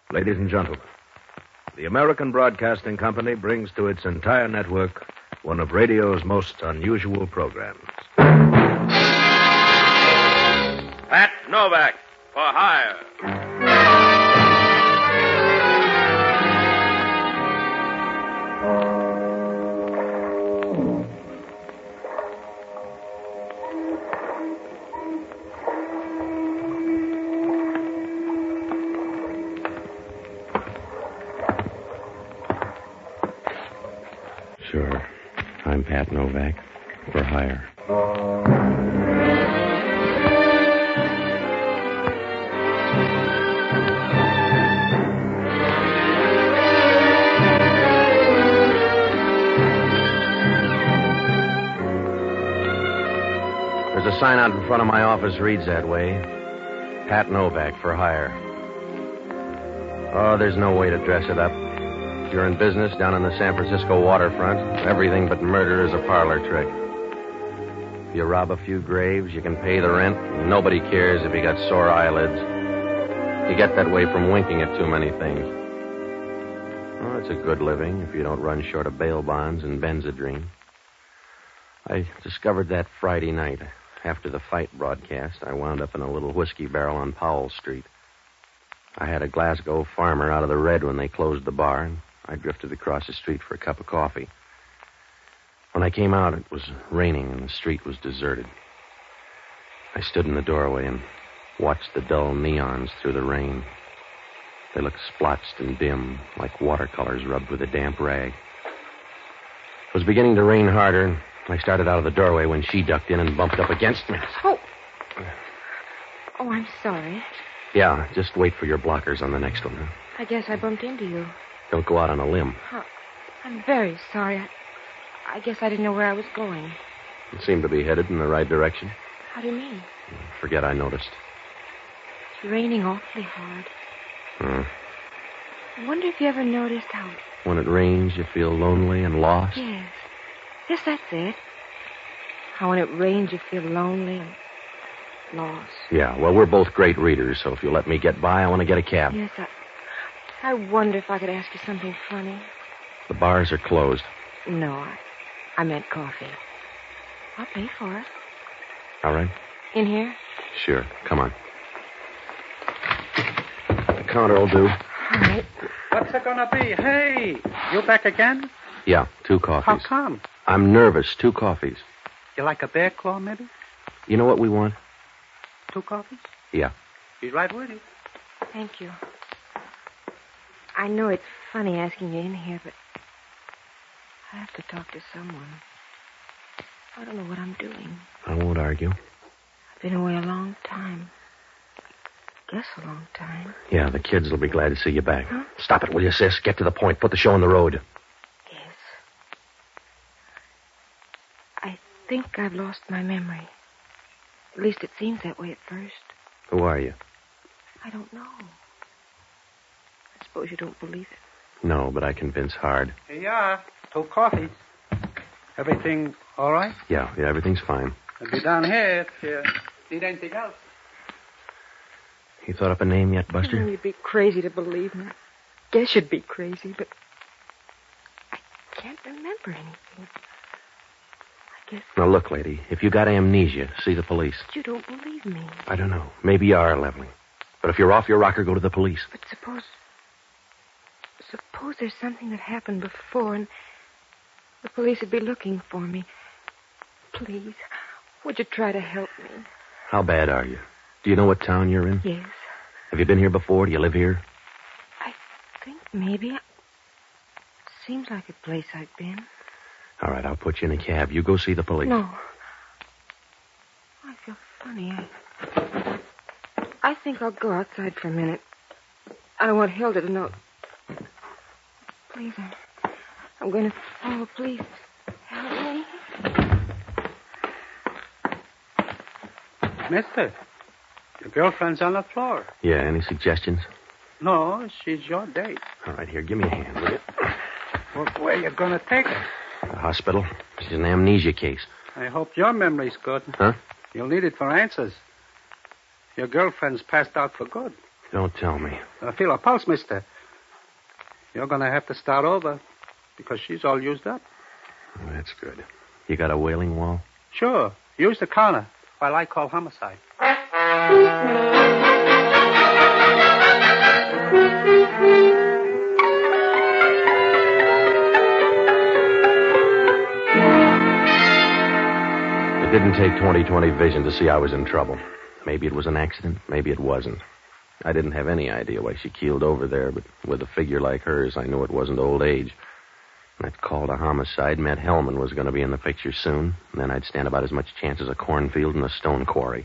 Ladies and gentlemen, the American Broadcasting Company brings to its entire network one of radio's most unusual programs. Pat Novak, for hire. Sure. I'm Pat Novak. For hire. There's a sign out in front of my office reads that way. Pat Novak, for hire. Oh, there's no way to dress it up. If you're in business down on the San Francisco waterfront, everything but murder is a parlor trick. If you rob a few graves, you can pay the rent, and nobody cares if you got sore eyelids. You get that way from winking at too many things. Oh, it's a good living if you don't run short of bail bonds and Benzedrine. I discovered that Friday night. After the fight broadcast, I wound up in a little whiskey barrel on Powell Street. I had a Glasgow farmer out of the red when they closed the bar, and I drifted across the street for a cup of coffee. When I came out, it was raining and the street was deserted. I stood in the doorway and watched the dull neons through the rain. They looked splotched and dim, like watercolors rubbed with a damp rag. It was beginning to rain harder, and I started out of the doorway when she ducked in and bumped up against me. Oh, I'm sorry. Yeah, just wait for your blockers on the next one, huh? I guess I bumped into you. Don't go out on a limb. Oh, I'm very sorry. I guess I didn't know where I was going. You seem to be headed in the right direction. How do you mean? Forget I noticed. It's raining awfully hard. I wonder if you ever noticed how... When it rains, you feel lonely and lost? Yes. Yes, that's it. How when it rains, you feel lonely and lost. Yeah, well, we're both great readers, so if you let me get by, I want to get a cab. Yes, I wonder if I could ask you something funny. The bars are closed. No, I meant coffee. I'll pay for it. All right? In here? Sure. Come on. The counter will do. All right. What's it gonna be? Hey, you back again? Yeah, 2 coffees. How come? I'm nervous. 2 coffees. You like a bear claw, maybe? You know what we want? 2 coffees? Yeah. Be right with you. Thank you. I know it's funny asking you in here, but I have to talk to someone. I don't know what I'm doing. I won't argue. I've been away a long time. Guess a long time. Yeah, the kids will be glad to see you back. Huh? Stop it, will you, sis? Get to the point. Put the show on the road. Yes. I think I've lost my memory. At least it seems that way at first. Who are you? I don't know. I suppose you don't believe it. No, but I convince hard. Here you are. 2 coffees. Everything all right? Yeah, everything's fine. I'll be down here if you need anything else. You thought up a name yet, Buster? You'd be crazy to believe me. Guess you'd be crazy, but I can't remember anything. I guess... Now, look, lady, if you got amnesia, see the police. You don't believe me. I don't know. Maybe you are leveling. But if you're off your rocker, go to the police. But suppose there's something that happened before and the police would be looking for me. Please, would you try to help me? How bad are you? Do you know what town you're in? Yes. Have you been here before? Do you live here? I think maybe. Seems like a place I've been. All right, I'll put you in a cab. You go see the police. No. I feel funny. I think I'll go outside for a minute. I don't want Hilda to know. Please, I'm going to follow. Please, help me. Mister, your girlfriend's on the floor. Yeah, any suggestions? No, she's your date. All right, here, give me a hand, will you? Well, where you going to take her? The hospital. She's an amnesia case. I hope your memory's good. Huh? You'll need it for answers. Your girlfriend's passed out for good. Don't tell me. Feel her pulse, mister. You're going to have to start over because she's all used up. Oh, that's good. You got a wailing wall? Sure. Use the counter while I call homicide. It didn't take 20/20 vision to see I was in trouble. Maybe it was an accident. Maybe it wasn't. I didn't have any idea why she keeled over there, but with a figure like hers, I knew it wasn't old age. That call to homicide meant Hellman was going to be in the picture soon, and then I'd stand about as much chance as a cornfield and a stone quarry.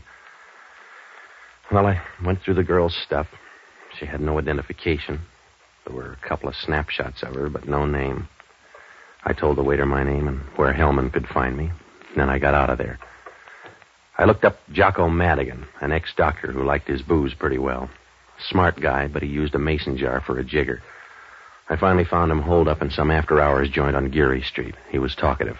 Well, I went through the girl's stuff. She had no identification. There were a couple of snapshots of her, but no name. I told the waiter my name and where Hellman could find me. And then I got out of there. I looked up Jocko Madigan, an ex-doctor who liked his booze pretty well. Smart guy, but he used a mason jar for a jigger. I finally found him holed up in some after-hours joint on Geary Street. He was talkative.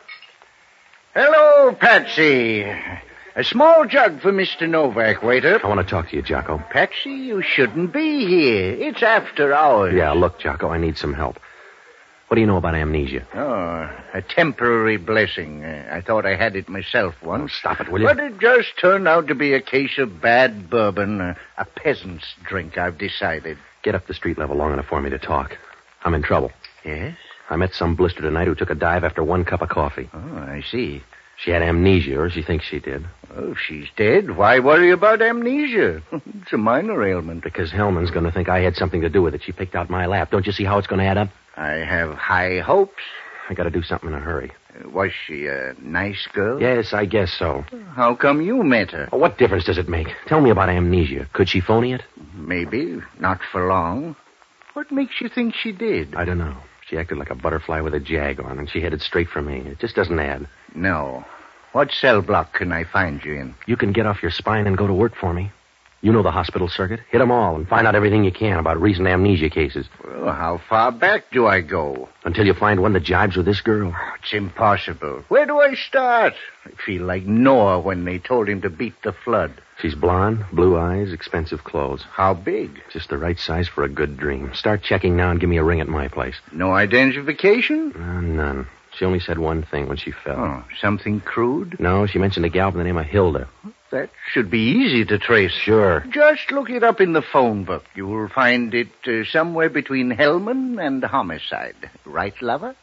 Hello, Patsy. A small jug for Mr. Novak, waiter. I want to talk to you, Jocko. Patsy, you shouldn't be here. It's after hours. Yeah, look, Jocko, I need some help. What do you know about amnesia? Oh, a temporary blessing. I thought I had it myself once. Oh, stop it, will you? But it just turned out to be a case of bad bourbon, a peasant's drink, I've decided. Get up the street level long enough for me to talk. I'm in trouble. Yes? I met some blister tonight who took a dive after 1 cup of coffee. Oh, I see. She had amnesia, or she thinks she did. Oh, if she's dead, why worry about amnesia? It's a minor ailment. Because Hellman's going to think I had something to do with it. She picked out my lap. Don't you see how it's going to add up? I have high hopes. I got to do something in a hurry. Was she a nice girl? Yes, I guess so. How come you met her? Well, what difference does it make? Tell me about amnesia. Could she phony it? Maybe. Not for long. What makes you think she did? I don't know. She acted like a butterfly with a jag on, and she headed straight for me. It just doesn't add. No. What cell block can I find you in? You can get off your spine and go to work for me. You know the hospital circuit. Hit them all and find out everything you can about recent amnesia cases. Well, how far back do I go? Until you find one that jibes with this girl. It's impossible. Where do I start? I feel like Noah when they told him to beat the flood. She's blonde, blue eyes, expensive clothes. How big? Just the right size for a good dream. Start checking now and give me a ring at my place. No identification? None. She only said one thing when she fell. Oh, something crude? No, she mentioned a gal by the name of Hilda. That should be easy to trace. Sure. Just look it up in the phone book. You will find it somewhere between Hellman and homicide. Right, lover?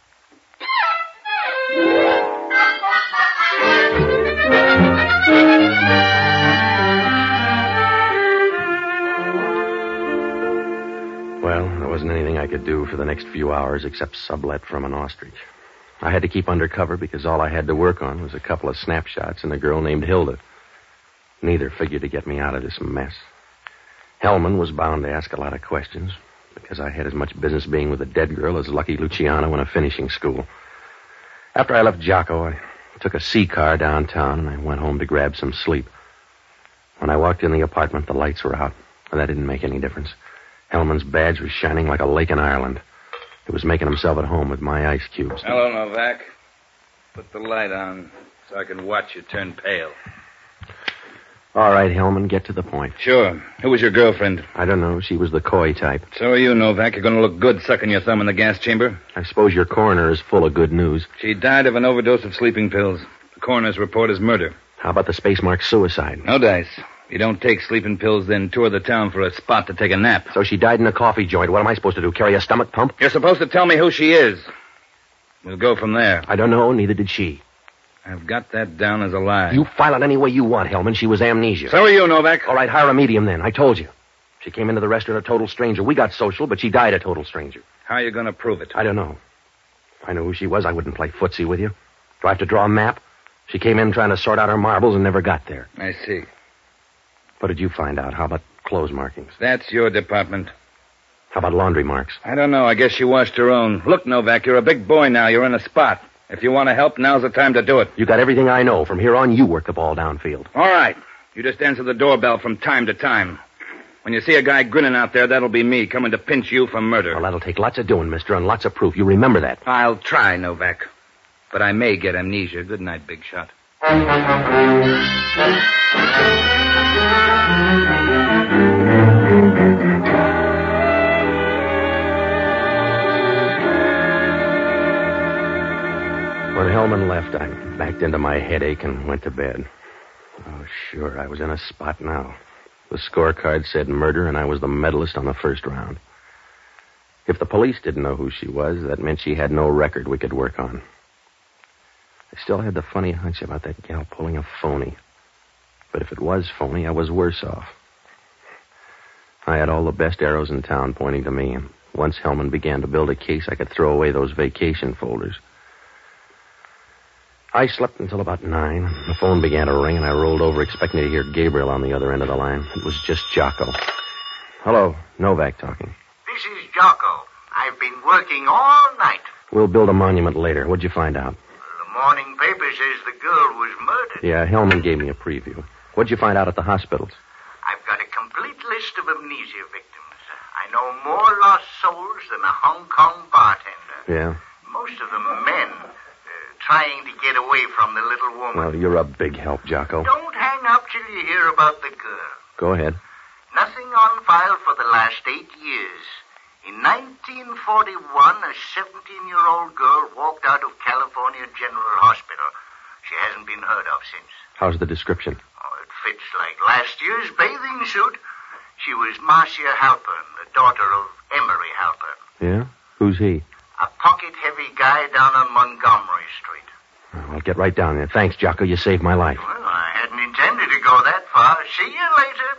Well, there wasn't anything I could do for the next few hours except sublet from an ostrich. I had to keep undercover because all I had to work on was a couple of snapshots and a girl named Hilda. Neither figured to get me out of this mess. Hellman was bound to ask a lot of questions because I had as much business being with a dead girl as Lucky Luciano in a finishing school. After I left Jocko, I took a C-car downtown and I went home to grab some sleep. When I walked in the apartment, the lights were out, but that didn't make any difference. Hellman's badge was shining like a lake in Ireland. He was making himself at home with my ice cubes. Hello, Novak. Put the light on so I can watch you turn pale. All right, Hellman, get to the point. Sure. Who was your girlfriend? I don't know. She was the coy type. So are you, Novak. You're going to look good sucking your thumb in the gas chamber. I suppose your coroner is full of good news. She died of an overdose of sleeping pills. The coroner's report is murder. How about the space mark suicide? No dice. You don't take sleeping pills, then tour the town for a spot to take a nap. So she died in a coffee joint. What am I supposed to do, carry a stomach pump? You're supposed to tell me who she is. We'll go from there. I don't know, neither did she. I've got that down as a lie. You file it any way you want, Hellman. She was amnesia. So are you, Novak. All right, hire a medium then. I told you. She came into the restaurant a total stranger. We got social, but she died a total stranger. How are you going to prove it? I don't know. If I knew who she was, I wouldn't play footsie with you. Do I have to draw a map? She came in trying to sort out her marbles and never got there. I see. What did you find out? How about clothes markings? That's your department. How about laundry marks? I don't know. I guess she washed her own. Look, Novak, you're a big boy now. You're in a spot. If you want to help, now's the time to do it. You got everything I know. From here on, you work the ball downfield. All right. You just answer the doorbell from time to time. When you see a guy grinning out there, that'll be me coming to pinch you for murder. Well, that'll take lots of doing, mister, and lots of proof. You remember that. I'll try, Novak. But I may get amnesia. Good night, big shot. Halpern left, I backed into my headache and went to bed. Oh, sure, I was in a spot now. The scorecard said murder, and I was the medalist on the first round. If the police didn't know who she was, that meant she had no record we could work on. I still had the funny hunch about that gal pulling a phony. But if it was phony, I was worse off. I had all the best arrows in town pointing to me, and once Hellman began to build a case, I could throw away those vacation folders. I slept until about 9. The phone began to ring, and I rolled over expecting to hear Gabriel on the other end of the line. It was just Jocko. Hello, Novak talking. This is Jocko. I've been working all night. We'll build a monument later. What'd you find out? The morning paper says the girl was murdered. Yeah, Hellman gave me a preview. What'd you find out at the hospitals? I've got a complete list of amnesia victims. I know more lost souls than a Hong Kong bartender. Yeah? Most of them men, trying to get away from the little woman. Well, you're a big help, Jocko. Don't hang up till you hear about the girl. Go ahead. Nothing on file for the last 8 years. In 1941, a 17-year-old girl walked out of California General Hospital. She hasn't been heard of since. How's the description? Oh, it fits like last year's bathing suit. She was Marcia Halpern, the daughter of Emery Halpern. Yeah? Who's he? A pocket-heavy guy down on Montgomery Street. I'll get right down there. Thanks, Jocko. You saved my life. Well, I hadn't intended to go that far. See you later.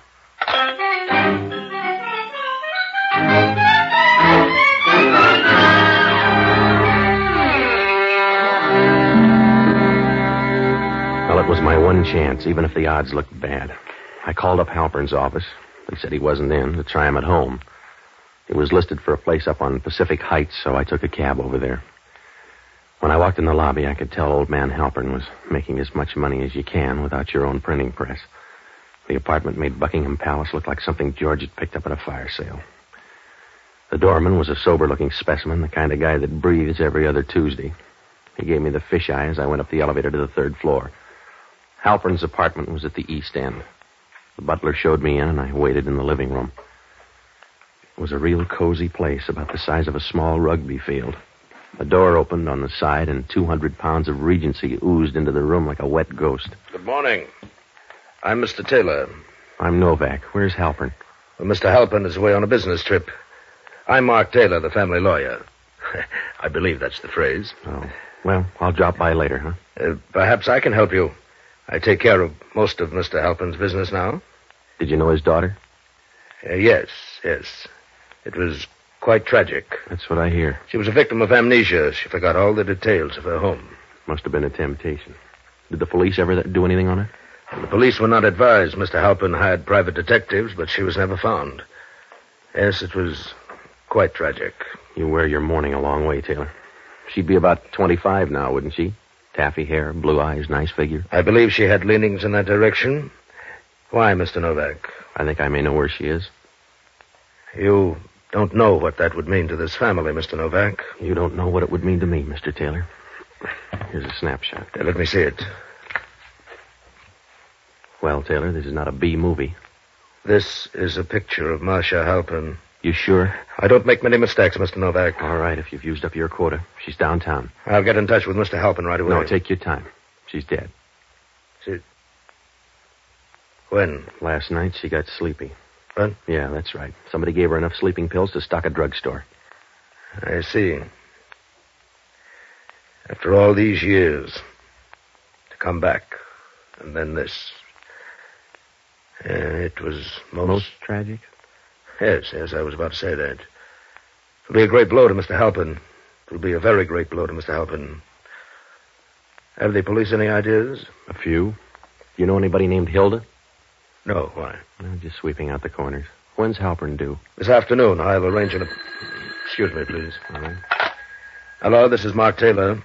Well, it was my one chance, even if the odds looked bad. I called up Halpern's office. They said he wasn't in, to try him at home. He was listed for a place up on Pacific Heights, so I took a cab over there. When I walked in the lobby, I could tell old man Halpern was making as much money as you can without your own printing press. The apartment made Buckingham Palace look like something George had picked up at a fire sale. The doorman was a sober-looking specimen, the kind of guy that breathes every other Tuesday. He gave me the fisheye as I went up the elevator to the 3rd floor. Halpern's apartment was at the east end. The butler showed me in, and I waited in the living room. It was a real cozy place, about the size of a small rugby field. A door opened on the side, and 200 pounds of Regency oozed into the room like a wet ghost. Good morning. I'm Mr. Taylor. I'm Novak. Where's Halpern? Well, Mr. Halpern is away on a business trip. I'm Mark Taylor, the family lawyer. I believe that's the phrase. Oh, well, I'll drop by later, huh? Perhaps I can help you. I take care of most of Mr. Halpern's business now. Did you know his daughter? Yes. It was quite tragic. That's what I hear. She was a victim of amnesia. She forgot all the details of her home. Must have been a temptation. Did the police ever do anything on her? The police were not advised. Mr. Halpern hired private detectives, but she was never found. Yes, it was quite tragic. You wear your mourning a long way, Taylor. She'd be about 25 now, wouldn't she? Taffy hair, blue eyes, nice figure. I believe she had leanings in that direction. Why, Mr. Novak? I think I may know where she is. You don't know what that would mean to this family, Mr. Novak. You don't know what it would mean to me, Mr. Taylor. Here's a snapshot. Let me see it. Well, Taylor, this is not a B movie. This is a picture of Marcia Halpern. You sure? I don't make many mistakes, Mr. Novak. All right, if you've used up your quota. She's downtown. I'll get in touch with Mr. Halpern right away. No, take your time. She's dead. When? Last night, she got sleepy. What? Yeah, that's right. Somebody gave her enough sleeping pills to stock a drugstore. I see. After all these years, to come back, and then this. It was Most tragic? Yes, I was about to say that. It'll be a great blow to Mr. Halpern. It'll be a very great blow to Mr. Halpern. Have the police any ideas? A few. You know anybody named Hilda? No, why? No, just sweeping out the corners. When's Halpern due? This afternoon. I'll arrange an... Excuse me, please. All right. Hello, this is Mark Taylor.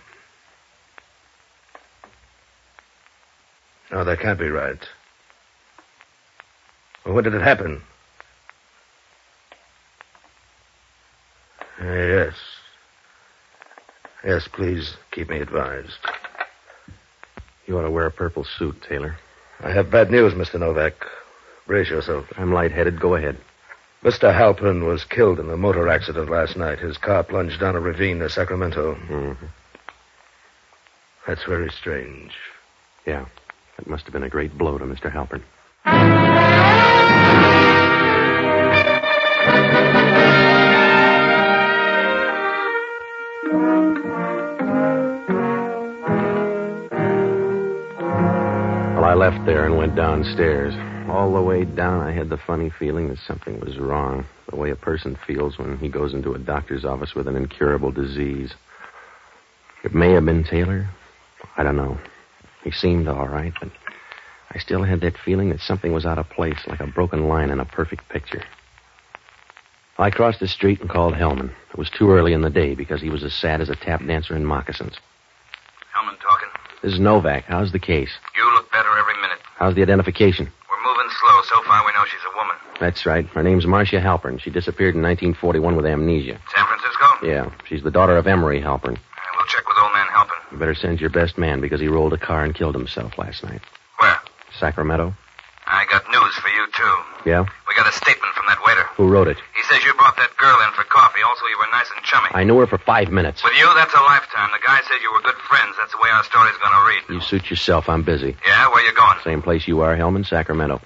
No, that can't be right. Well, when did it happen? Yes. Yes, please keep me advised. You ought to wear a purple suit, Taylor. I have bad news, Mr. Novak. Brace yourself. I'm lightheaded. Go ahead. Mr. Halpern was killed in a motor accident last night. His car plunged down a ravine near Sacramento. Mm-hmm. That's very strange. Yeah, that must have been a great blow to Mr. Halpern. Well, I left there and went downstairs. All the way down, I had the funny feeling that something was wrong. The way a person feels when he goes into a doctor's office with an incurable disease. It may have been Taylor. I don't know. He seemed all right, but I still had that feeling that something was out of place, like a broken line in a perfect picture. I crossed the street and called Hellman. It was too early in the day because he was as sad as a tap dancer in moccasins. Hellman talking. This is Novak. How's the case? You look better every minute. How's the identification? We're moving slow. So far, we know she's a woman. That's right. Her name's Marcia Halpern. She disappeared in 1941 with amnesia. San Francisco? Yeah, she's the daughter of Emery Halpern. We'll check with old man Halpern. You better send your best man because he rolled a car and killed himself last night. Where? Sacramento. I got news for you, too. Yeah? We got a statement from that waiter. Who wrote it? He says you brought that girl in for coffee. Also, you were nice and chummy. I knew her for 5 minutes. With you, that's a lifetime. The guy says you were good friends. That's the way our story's going to read. You suit yourself. I'm busy. Yeah? Where you going? Same place you are, Hellman, Sacramento.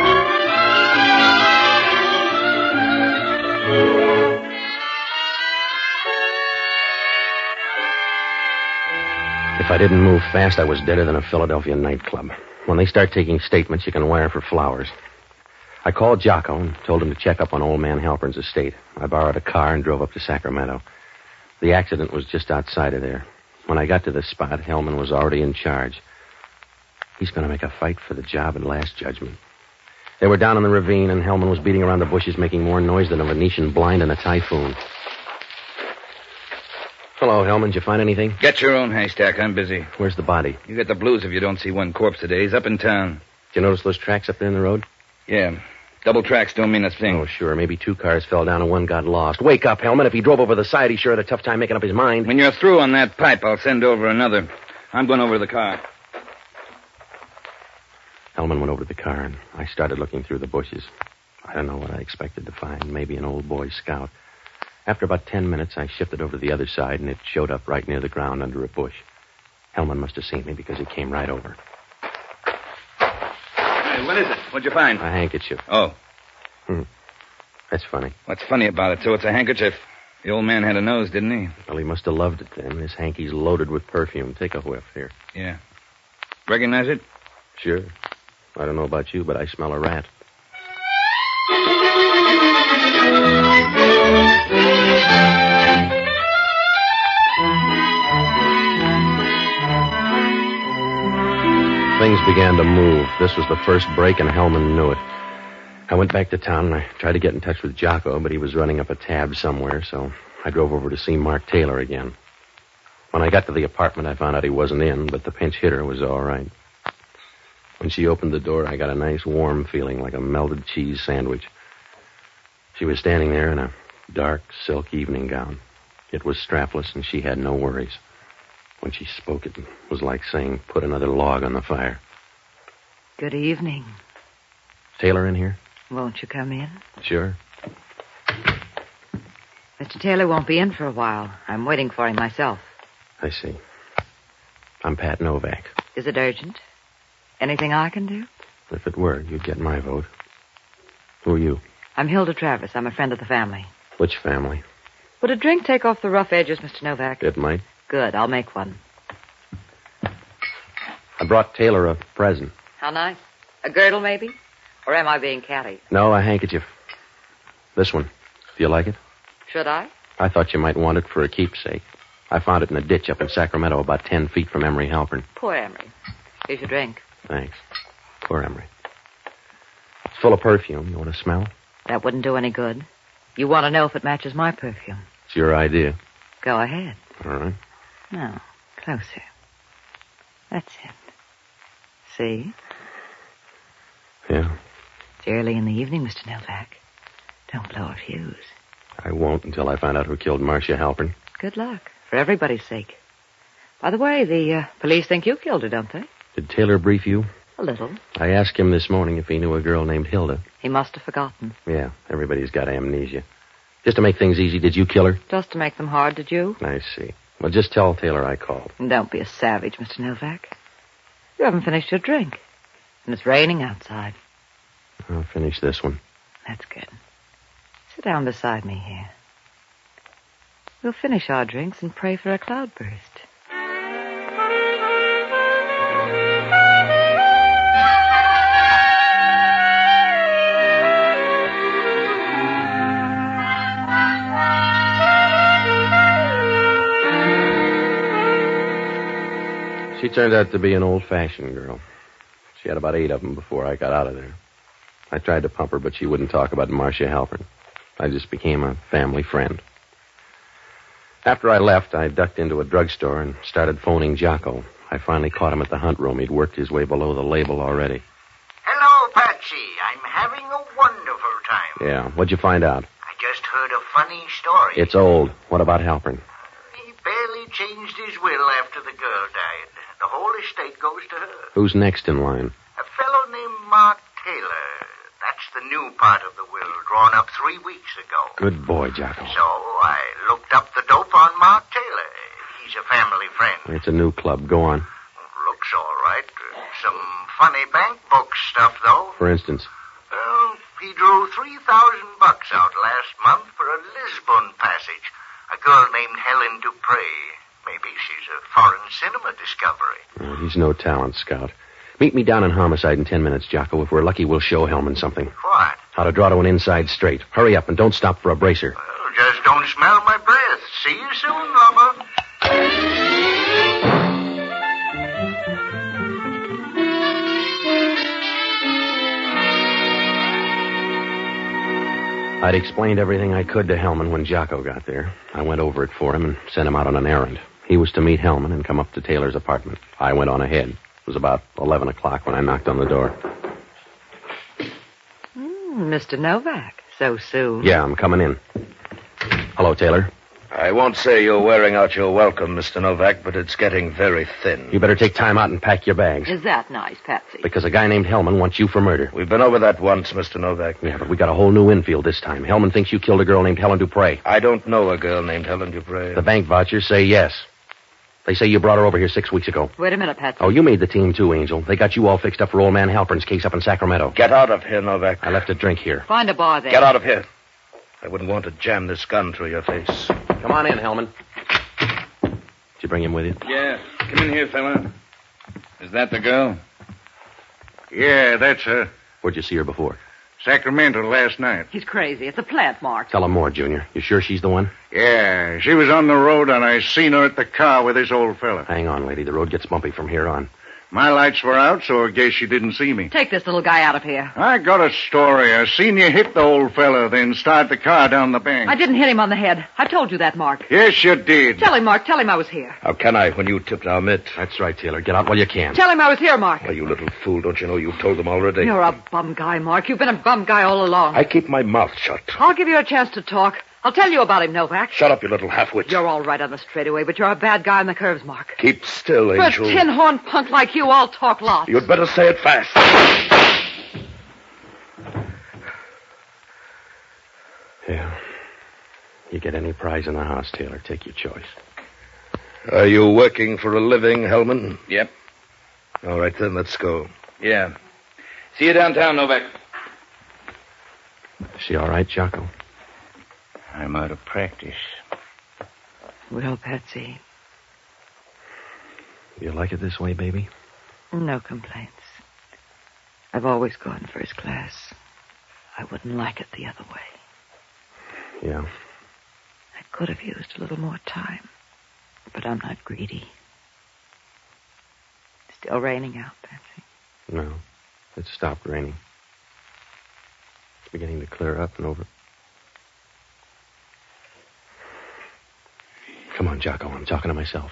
If I didn't move fast, I was deader than a Philadelphia nightclub. When they start taking statements, you can wire for flowers. I called Jocko and told him to check up on old man Halpern's estate. I borrowed a car and drove up to Sacramento. The accident was just outside of there. When I got to the spot, Hellman was already in charge. He's going to make a fight for the job at Last Judgment. They were down in the ravine, and Hellman was beating around the bushes, making more noise than a Venetian blind in a typhoon. Hello, Hellman. Did you find anything? Get your own haystack. I'm busy. Where's the body? You get the blues if you don't see one corpse today. He's up in town. Did you notice those tracks up there in the road? Yeah. Double tracks don't mean a thing. Oh, sure. Maybe 2 cars fell down and one got lost. Wake up, Hellman. If he drove over the side, he sure had a tough time making up his mind. When you're through on that pipe, I'll send over another. I'm going over to the car. Hellman went over to the car, and I started looking through the bushes. I don't know what I expected to find. Maybe an old Boy Scout. After about 10 minutes, I shifted over to the other side, and it showed up right near the ground under a bush. Hellman must have seen me because he came right over. Hey, what is it? What'd you find? A handkerchief. Oh. That's funny. What's funny about it, too? It's a handkerchief. The old man had a nose, didn't he? Well, he must have loved it then. His hanky's loaded with perfume. Take a whiff here. Yeah. Recognize it? Sure. I don't know about you, but I smell a rat. Things began to move. This was the first break, and Hellman knew it. I went back to town, and I tried to get in touch with Jocko, but he was running up a tab somewhere, so I drove over to see Mark Taylor again. When I got to the apartment, I found out he wasn't in, but the pinch hitter was all right. When she opened the door, I got a nice warm feeling like a melted cheese sandwich. She was standing there in a dark silk evening gown. It was strapless, and she had no worries. When she spoke, it was like saying, put another log on the fire. Good evening. Taylor in here? Won't you come in? Sure. Mr. Taylor won't be in for a while. I'm waiting for him myself. I see. I'm Pat Novak. Is it urgent? Anything I can do? If it were, you'd get my vote. Who are you? I'm Hilda Travis. I'm a friend of the family. Which family? Would a drink take off the rough edges, Mr. Novak? It might. Good. I'll make one. I brought Taylor a present. How nice. A girdle, maybe? Or am I being catty? No, a handkerchief. This one. Do you like it? Should I? I thought you might want it for a keepsake. I found it in a ditch up in Sacramento about 10 feet from Emery Halpern. Poor Emery. Here's your drink. Thanks. Poor Emery. It's full of perfume. You want to smell? That wouldn't do any good. You want to know if it matches my perfume. It's your idea. Go ahead. All right. No, closer. That's it. See? Yeah. It's early in the evening, Mr. Novak. Don't blow a fuse. I won't until I find out who killed Marcia Halpern. Good luck, for everybody's sake. By the way, the police think you killed her, don't they? Did Taylor brief you? A little. I asked him this morning if he knew a girl named Hilda. He must have forgotten. Yeah, everybody's got amnesia. Just to make things easy, did you kill her? Just to make them hard, did you? I see. Well, just tell Taylor I called. Don't be a savage, Mr. Novak. You haven't finished your drink. And it's raining outside. I'll finish this one. That's good. Sit down beside me here. We'll finish our drinks and pray for a cloudburst. She turned out to be an old-fashioned girl. She had about 8 of them before I got out of there. I tried to pump her, but she wouldn't talk about Marcia Halpern. I just became a family friend. After I left, I ducked into a drugstore and started phoning Jocko. I finally caught him at the hunt room. He'd worked his way below the label already. Hello, Patsy. I'm having a wonderful time. Yeah, what'd you find out? I just heard a funny story. It's old. What about Halpern? He barely changed his will after the girl died. The whole estate goes to her. Who's next in line? A fellow named Mark Taylor. That's the new part of the will, drawn up 3 weeks ago. Good boy, Jocko. So I looked up the dope on Mark Taylor. He's a family friend. It's a new club. Go on. Looks all right. Some funny bank book stuff, though. For instance? Well, he drew $3,000 out last month for a Lisbon passage. A girl named Helen Dupre. Maybe she's a foreign cinema discovery. Oh, he's no talent scout. Meet me down in Homicide in 10 minutes, Jocko. If we're lucky, we'll show Hellman something. What? How to draw to an inside straight. Hurry up and don't stop for a bracer. Well, just don't smell my breath. See you soon, lover. I'd explained everything I could to Hellman when Jocko got there. I went over it for him and sent him out on an errand. He was to meet Hellman and come up to Taylor's apartment. I went on ahead. It was about 11 o'clock when I knocked on the door. Mr. Novak, so soon. Yeah, I'm coming in. Hello, Taylor. I won't say you're wearing out your welcome, Mr. Novak, but it's getting very thin. You better take time out and pack your bags. Is that nice, Patsy? Because a guy named Hellman wants you for murder. We've been over that once, Mr. Novak. Yeah, but we got a whole new infield this time. Hellman thinks you killed a girl named Helen Dupre. I don't know a girl named Helen Dupre. The bank vouchers say yes. They say you brought her over here 6 weeks ago. Wait a minute, Patsy. Oh, you made the team too, Angel. They got you all fixed up for old man Halpern's case up in Sacramento. Get out of here, Novak. I left a drink here. Find a bar there. Get out of here. I wouldn't want to jam this gun through your face. Come on in, Hellman. Did you bring him with you? Yeah. Come in here, fella. Is that the girl? Yeah, that's her. Where'd you see her before? Sacramento last night. He's crazy. It's a plant, Mark. Tell him more, Junior. You sure she's the one? Yeah, she was on the road and I seen her at the car with this old fella. Hang on, lady. The road gets bumpy from here on. My lights were out, so I guess she didn't see me. Take this little guy out of here. I got a story. I seen you hit the old fella, then start the car down the bank. I didn't hit him on the head. I told you that, Mark. Yes, you did. Tell him, Mark. Tell him I was here. How can I when you tipped our mitt? That's right, Taylor. Get out while you can. Tell him I was here, Mark. Why, you little fool, don't you know you've told them already? You're a bum guy, Mark. You've been a bum guy all along. I keep my mouth shut. I'll give you a chance to talk. I'll tell you about him, Novak. Shut up, you little half-wit. You're all right on the straightaway, but you're a bad guy on the curves, Mark. Keep still, For a Angel. tin-horn punk like you, I'll talk lots. You'd better say it fast. Yeah. You get any prize in the house, Taylor. Take your choice. Are you working for a living, Hellman? Yep. All right, then, let's go. Yeah. See you downtown, Novak. Is she all right, Jocko? I'm out of practice. Well, Patsy, You like it this way, baby? no complaints. I've always gone first class. I wouldn't like it the other way. Yeah. I could have used a little more time, but I'm not greedy. Still raining out, Patsy. No. It stopped raining. It's beginning to clear up and over. Come on, Jocko. I'm talking to myself.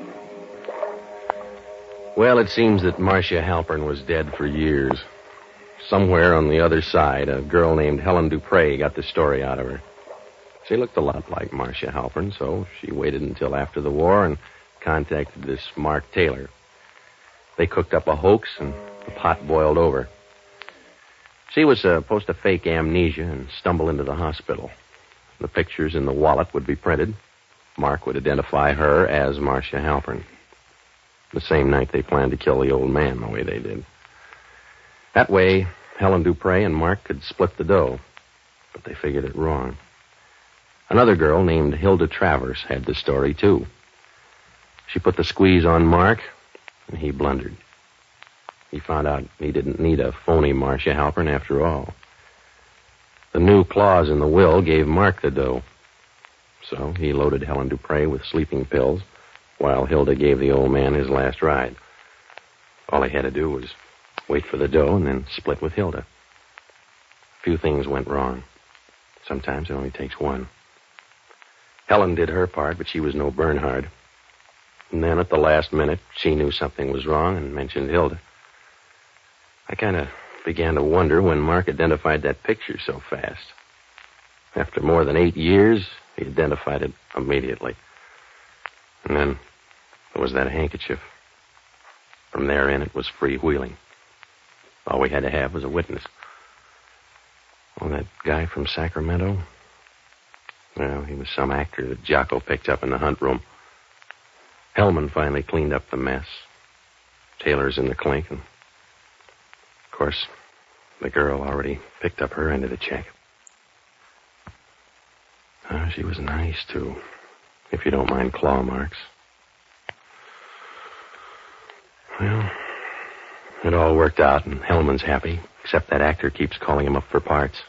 Well, it seems that Marcia Halpern was dead for years. Somewhere on the other side, a girl named Helen Dupre got the story out of her. She looked a lot like Marcia Halpern, so she waited until after the war and contacted this Mark Taylor. They cooked up a hoax, and the pot boiled over. She was supposed to fake amnesia and stumble into the hospital. The pictures in the wallet would be printed. Mark would identify her as Marcia Halpern. The same night they planned to kill the old man the way they did. That way, Helen Dupre and Mark could split the dough, but they figured it wrong. Another girl named Hilda Travers had the story, too. She put the squeeze on Mark, and he blundered. He found out he didn't need a phony Marcia Halpern after all. The new clause in the will gave Mark the dough. So he loaded Helen Dupre with sleeping pills while Hilda gave the old man his last ride. All he had to do was wait for the dough and then split with Hilda. A few things went wrong. Sometimes it only takes one. Helen did her part, but she was no Bernhard. And then at the last minute, she knew something was wrong and mentioned Hilda. I kind of began to wonder when Mark identified that picture so fast. After more than 8 years, he identified it immediately. And then there was that handkerchief. From there in, it was freewheeling. All we had to have was a witness. Oh, that guy from Sacramento? Well, he was some actor that Jocko picked up in the hunt room. Hellman finally cleaned up the mess. Taylor's in the clink, and of course, the girl already picked up her end of the check. Oh, she was nice, too, if you don't mind claw marks. Well, it all worked out, and Hellman's happy, except that actor keeps calling him up for parts.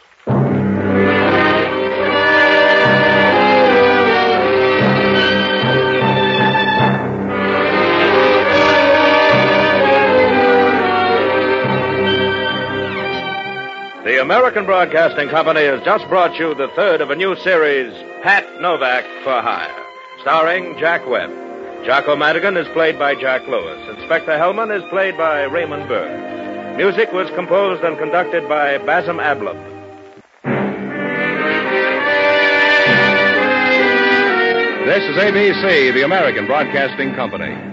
The American Broadcasting Company has just brought you the third of a new series, Pat Novak for Hire, starring Jack Webb. Jocko Madigan is played by Jack Lewis. Inspector Hellman is played by Raymond Burr. Music was composed and conducted by Basim Ablub. This is ABC, the American Broadcasting Company.